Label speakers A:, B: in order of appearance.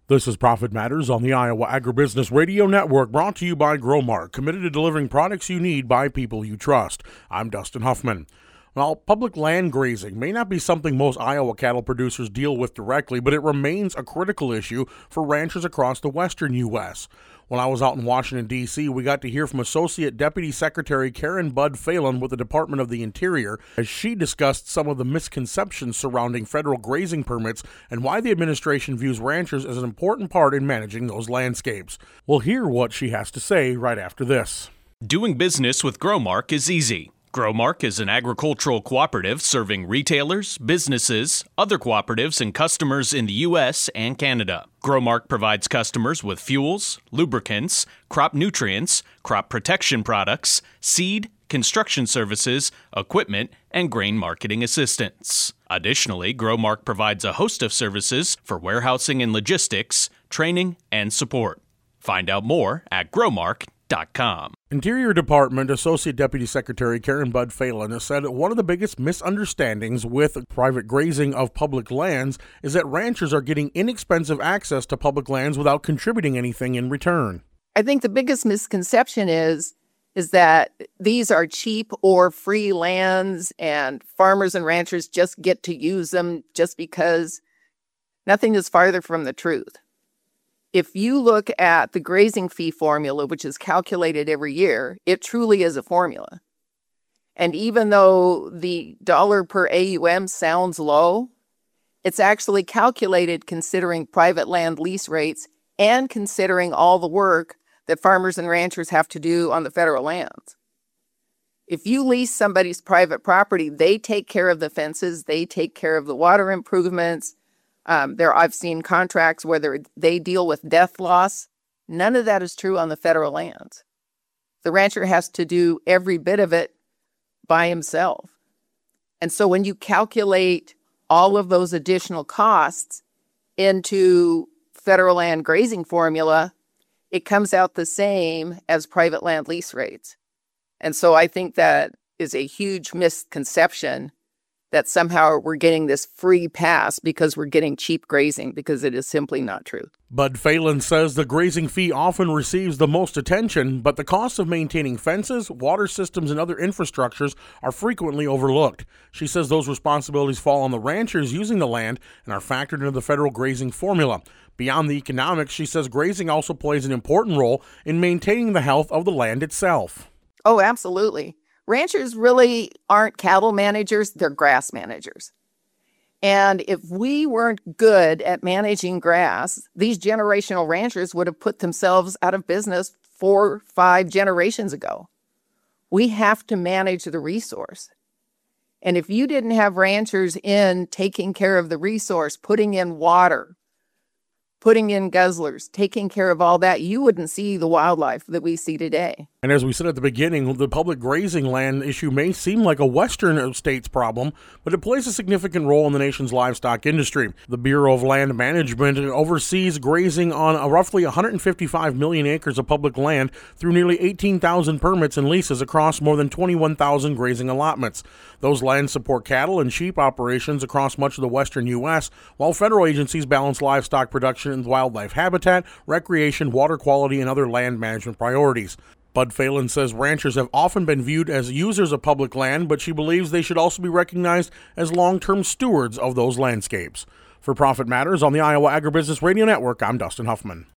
A: This is Profit Matters on the Iowa Agribusiness Radio Network, brought to you by Growmark, committed to delivering products you need by people you trust. I'm Dustin Huffman. Well, public land grazing may not be something most Iowa cattle producers deal with directly, but it remains a critical issue for ranchers across the western U.S. When I was out in Washington, D.C., we got to hear from Associate Deputy Secretary Karen Bud Phelan with the Department of the Interior as she discussed some of the misconceptions surrounding federal grazing permits and why the administration views ranchers as an important part in managing those landscapes. We'll hear what she has to say right after this.
B: Doing business with Growmark is easy. Growmark is an agricultural cooperative serving retailers, businesses, other cooperatives, and customers in the U.S. and Canada. Growmark provides customers with fuels, lubricants, crop nutrients, crop protection products, seed, construction services, equipment, and grain marketing assistance. Additionally, Growmark provides a host of services for warehousing and logistics, training, and support. Find out more at growmark.com.
A: Interior Department Associate Deputy Secretary Karen Bud Phelan has said one of the biggest misunderstandings with private grazing of public lands is that ranchers are getting inexpensive access to public lands without contributing anything in return.
C: I think the biggest misconception is that these are cheap or free lands and farmers and ranchers just get to use them just because. Nothing is farther from the truth. If you look at the grazing fee formula, which is calculated every year, it truly is a formula. And even though the dollar per AUM sounds low, it's actually calculated considering private land lease rates and considering all the work that farmers and ranchers have to do on the federal lands. If you lease somebody's private property, they take care of the fences, they take care of the water improvements. I've seen contracts where they deal with death loss. None of that is true on the federal lands. The rancher has to do every bit of it by himself. And so when you calculate all of those additional costs into federal land grazing formula, it comes out the same as private land lease rates. And so I think that is a huge misconception that somehow we're getting this free pass because we're getting cheap grazing, because it is simply not true.
A: Bud Phelan says the grazing fee often receives the most attention, but the costs of maintaining fences, water systems, and other infrastructures are frequently overlooked. She says those responsibilities fall on the ranchers using the land and are factored into the federal grazing formula. Beyond the economics, she says grazing also plays an important role in maintaining the health of the land itself.
C: Oh, absolutely. Ranchers really aren't cattle managers, they're grass managers. And if we weren't good at managing grass, these generational ranchers would have put themselves out of business 4, 5 generations ago. We have to manage the resource. And if you didn't have ranchers in taking care of the resource, putting in water, putting in guzzlers, taking care of all that, you wouldn't see the wildlife that we see today.
A: And as we said at the beginning, the public grazing land issue may seem like a western state's problem, but it plays a significant role in the nation's livestock industry. The Bureau of Land Management oversees grazing on roughly 155 million acres of public land through nearly 18,000 permits and leases across more than 21,000 grazing allotments. Those lands support cattle and sheep operations across much of the western U.S., while federal agencies balance livestock production and wildlife habitat, recreation, water quality, and other land management priorities. Bud Phelan says ranchers have often been viewed as users of public land, but she believes they should also be recognized as long-term stewards of those landscapes. For Profit Matters on the Iowa Agribusiness Radio Network, I'm Dustin Huffman.